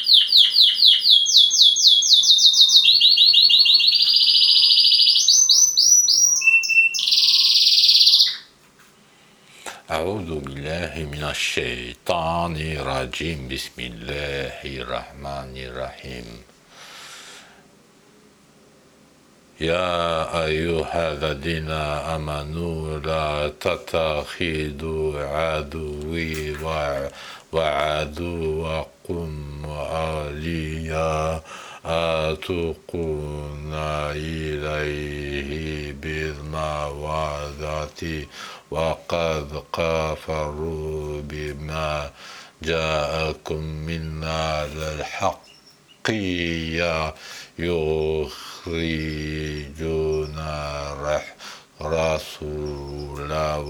أعوذ بالله من الشيطان الرجيم بسم الله الرحمن الرحيم يا أيها الذين آمنوا لا تتخذوا عدوي وعدوكم أولياء تلقون إليه بالمودة وقد كفروا بما جاءكم من الحق يخرجون الرسول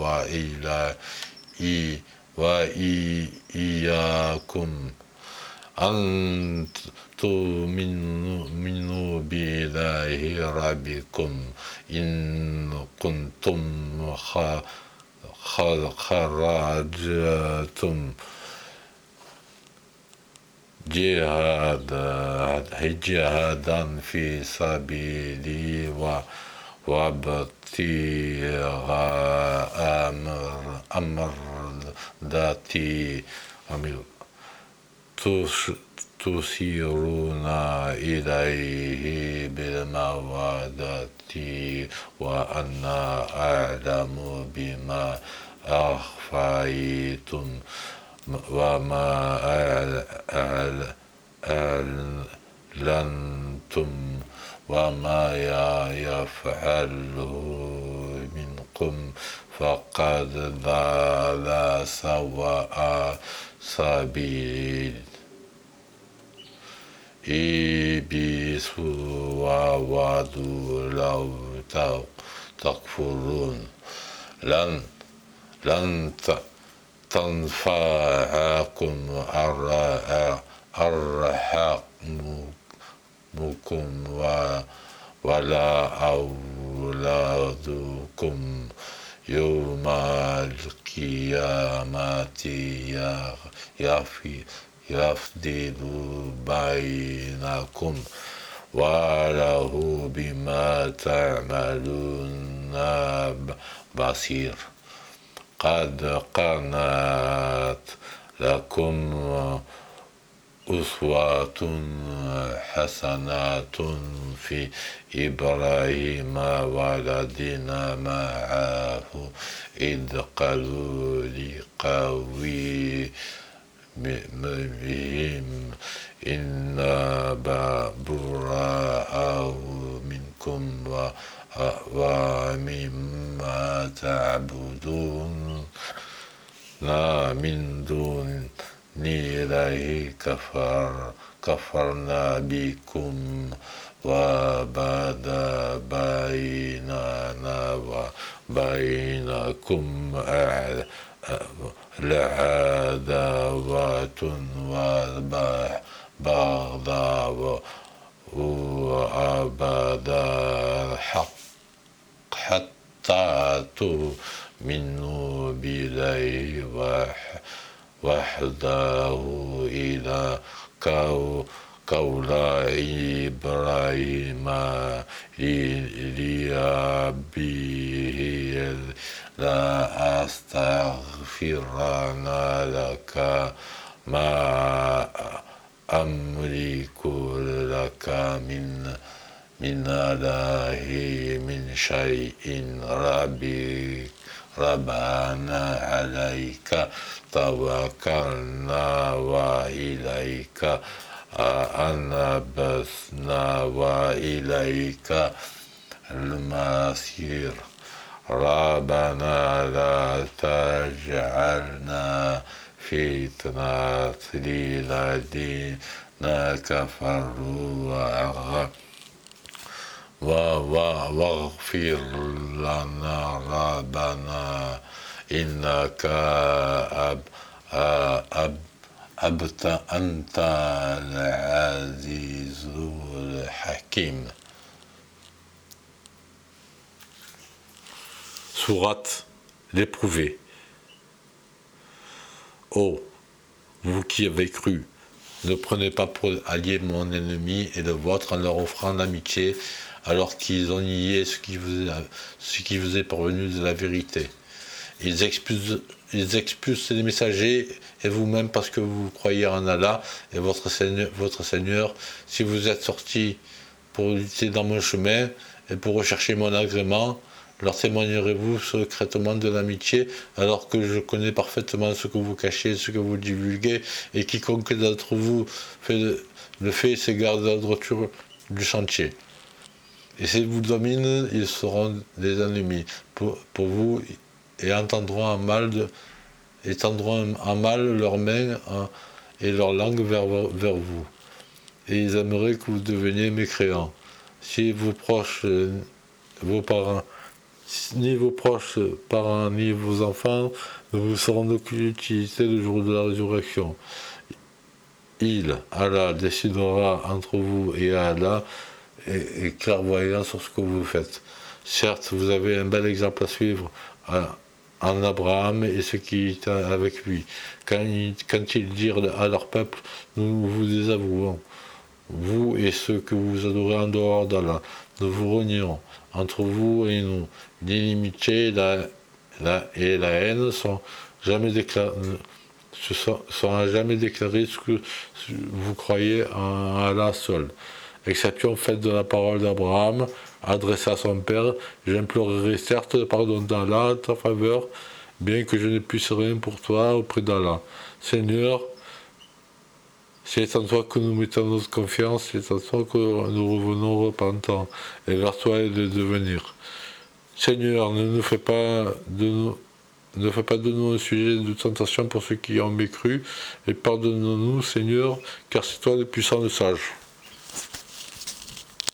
وإياكم أن تؤمنوا بالله ربكم إن كنتم خرجتم جهادا في سبيلي وابتغاء مرضاتي تسيرون إليه بالمودة وأنا أعلم بما أخفيتم وما أعلنتم وما يفعله منكم فقد ضل سواء سبيل إبليسوا وودوا لو تكفرون لن تنفعكم أرحامكم ولا أولادكم يوم القيامة يفضل بينكم وله بما تعملون بصير قد كانت لكم أسوة حسنة في إبراهيم والذين معه إذ قالوا لقومهم إنا براء منكم ومما تعبدون من دون الله كفرنا بكم وبدا بيننا وبينكم العداوة والبغضاء أبدا حتى تؤمنوا بالله وحده إلى قول إبراهيم لأبيه لا أستغفرن لك ما أملك لك من الله من شيء ربنا عليك توكلنا وإليك أنبنا وإليك المصير ربنا لا تجعلنا فتنة للذين كفروا واغفر لنا ربنا إنك أنت العزيز الحكيم. Sourate l'éprouvé. Ô, vous qui avez cru, Ne prenez pas pour allié mon ennemi et le vôtre en leur offrant l'amitié, alors qu'ils ont nié ce qui vous est parvenu de la vérité. Ils expulsent les messagers et vous-même parce que vous croyez en Allah et votre Seigneur. Si vous êtes sortis pour lutter dans mon chemin et pour rechercher mon agrément, leur témoignerez-vous secrètement de l'amitié, alors que je connais parfaitement ce que vous cachez, ce que vous divulguez, et quiconque d'entre vous le fait s'égare de la droiture du chantier. Et s'ils vous dominent, ils seront des ennemis pour vous et étendront en mal leurs mains et leur langue vers vous. Et ils aimeraient que vous deveniez mécréants. Si vos proches, ni vos proches parents, ni vos enfants ne vous seront d'aucune utilité le jour de la résurrection. Allah, décidera entre vous et Allah est clairvoyant sur ce que vous faites. Certes, vous avez un bel exemple à suivre en Abraham et ceux qui étaient avec lui. Quand ils dirent à leur peuple, nous vous désavouons, vous et ceux que vous adorez en dehors d'Allah, nous vous renierons. Entre vous et nous, l'inimitié et la haine sont jamais déclarées ce que vous croyez en Allah seul. Exception faite de la parole d'Abraham, adressée à son père, j'implorerai certes le pardon d'Allah en ta faveur, bien que je ne puisse rien pour toi auprès d'Allah. Seigneur, c'est en toi que nous mettons notre confiance, c'est en toi que nous revenons repentants, et vers toi est de devenir. Seigneur, ne fais pas de nous un sujet de tentation pour ceux qui ont mécru, et pardonne-nous, Seigneur, car c'est toi le puissant, le sage.